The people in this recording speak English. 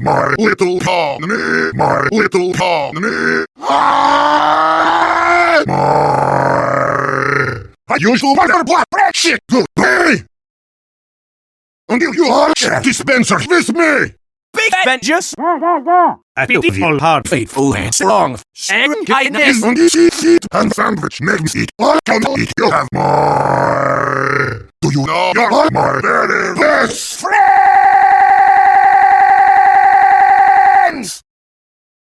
my little colony, my little colony. My usual butter black bread shit. Good day. Until you all chat dispensers with me. Big vengeance! A beautiful heart, faithful and strong, and kindness! On this seat and sandwich makes me eat all can eat. You have more. Do you know you're all more?